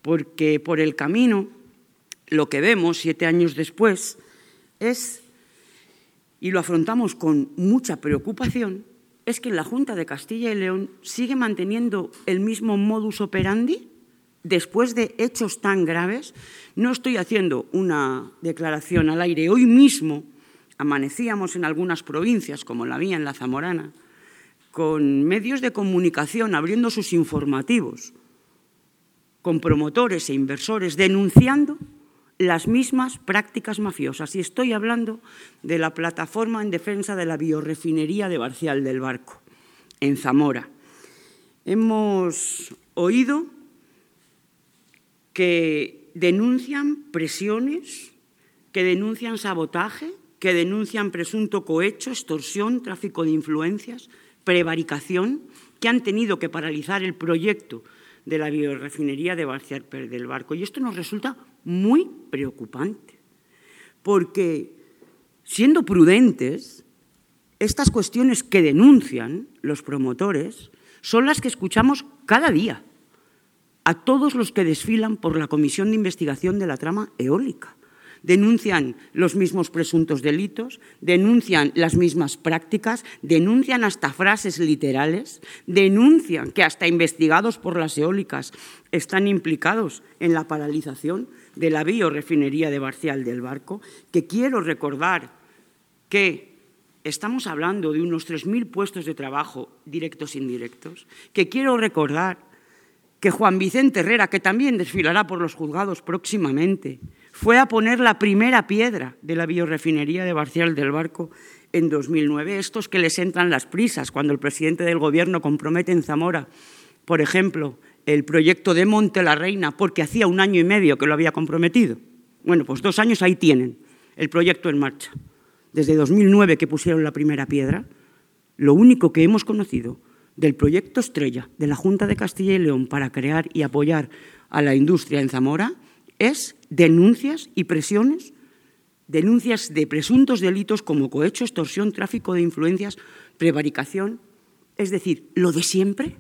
porque por el camino lo que vemos 7 años después es, y lo afrontamos con mucha preocupación, es que la Junta de Castilla y León sigue manteniendo el mismo modus operandi después de hechos tan graves. No estoy haciendo una declaración al aire. Hoy mismo amanecíamos en algunas provincias, como la mía, en la Zamorana, con medios de comunicación abriendo sus informativos, con promotores e inversores denunciando las mismas prácticas mafiosas. Y estoy hablando de la plataforma en defensa de la biorefinería de Barcial del Barco, en Zamora. Hemos oído que denuncian presiones, que denuncian sabotaje, que denuncian presunto cohecho, extorsión, tráfico de influencias, prevaricación, que han tenido que paralizar el proyecto de la biorefinería de Barcial del Barco. Y esto nos resulta muy preocupante, porque, siendo prudentes, estas cuestiones que denuncian los promotores son las que escuchamos cada día a todos los que desfilan por la Comisión de Investigación de la Trama Eólica. Denuncian los mismos presuntos delitos, denuncian las mismas prácticas, denuncian hasta frases literales, denuncian que hasta investigados por las eólicas están implicados en la paralización de la biorefinería de Barcial del Barco, que quiero recordar que estamos hablando de unos 3.000 puestos de trabajo directos e indirectos, que quiero recordar que Juan Vicente Herrera, que también desfilará por los juzgados próximamente, fue a poner la primera piedra de la biorefinería de Barcial del Barco en 2009. Estos que les entran las prisas cuando el presidente del Gobierno compromete en Zamora, por ejemplo, el proyecto de Monte la Reina, porque hacía 1 año y medio que lo había comprometido. Bueno, pues 2 años ahí tienen el proyecto en marcha. Desde 2009 que pusieron la primera piedra, lo único que hemos conocido del proyecto estrella de la Junta de Castilla y León para crear y apoyar a la industria en Zamora es denuncias y presiones, denuncias de presuntos delitos como cohecho, extorsión, tráfico de influencias, prevaricación. Es decir, lo de siempre,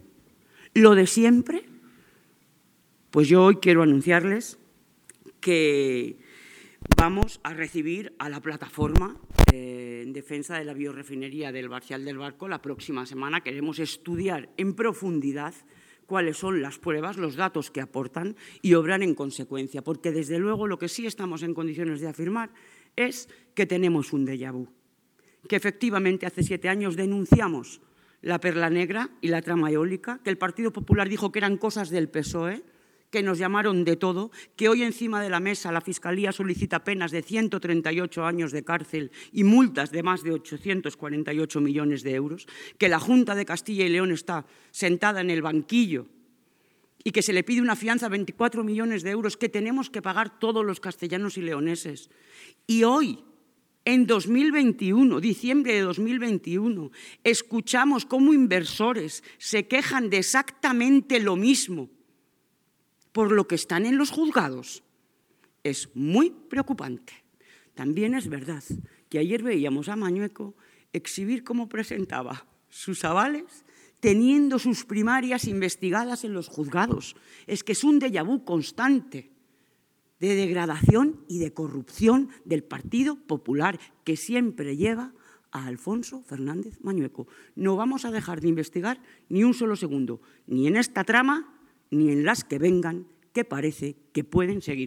pues yo hoy quiero anunciarles que vamos a recibir a la plataforma en defensa de la biorefinería del Barcial del Barco la próxima semana. Queremos estudiar en profundidad cuáles son las pruebas, los datos que aportan y obrar en consecuencia, porque desde luego lo que sí estamos en condiciones de afirmar es que tenemos un déjà vu, que efectivamente hace 7 años denunciamos la Perla Negra y la trama eólica, que el Partido Popular dijo que eran cosas del PSOE, que nos llamaron de todo, que hoy encima de la mesa la Fiscalía solicita penas de 138 años de cárcel y multas de más de 848 millones de euros, que la Junta de Castilla y León está sentada en el banquillo y que se le pide una fianza de 24 millones de euros que tenemos que pagar todos los castellanos y leoneses. Y hoy, en 2021, diciembre de 2021, escuchamos cómo inversores se quejan de exactamente lo mismo por lo que están en los juzgados. Es muy preocupante. También es verdad que ayer veíamos a Mañueco exhibir cómo presentaba sus avales teniendo sus primarias investigadas en los juzgados. Es que es un déjà vu constante de degradación y de corrupción del Partido Popular que siempre lleva a Alfonso Fernández Mañueco. No vamos a dejar de investigar ni un solo segundo, ni en esta trama, ni en las que vengan, que parece que pueden seguir.